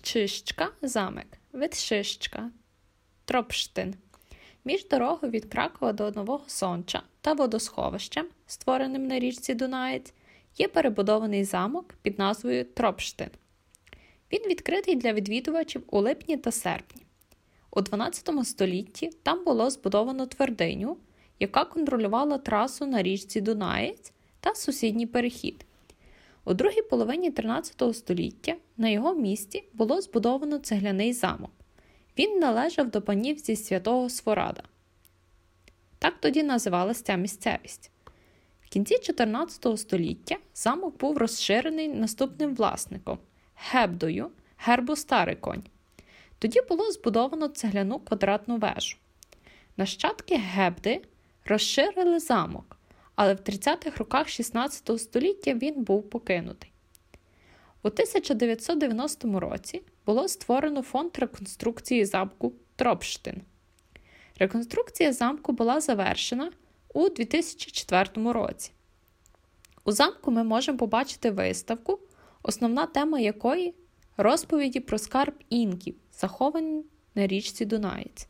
Чищка – замок, Ветшищка – Тропштин. Між дорогою від Кракова до Нового Сонча та водосховищем, створеним на річці Дунаєць, є перебудований замок під назвою Тропштин. Він відкритий для відвідувачів у липні та серпні. У 12 столітті там було збудовано твердиню, яка контролювала трасу на річці Дунаєць та сусідній перехід. У другій половині 13 століття на його місці було збудовано цегляний замок. Він належав до панів зі Святого Сворада. Так тоді називалася ця місцевість. В кінці 14 століття замок був розширений наступним власником – Гебдою, гербу Старий Конь. Тоді було збудовано цегляну квадратну вежу. Нащадки Гебди розширили замок, але в 30-х роках 16 століття він був покинутий. У 1990 році було створено фонд реконструкції замку Тропштин. Реконструкція замку була завершена у 2004 році. У замку ми можемо побачити виставку, основна тема якої – розповіді про скарб інків, заховані на річці Дунаєць.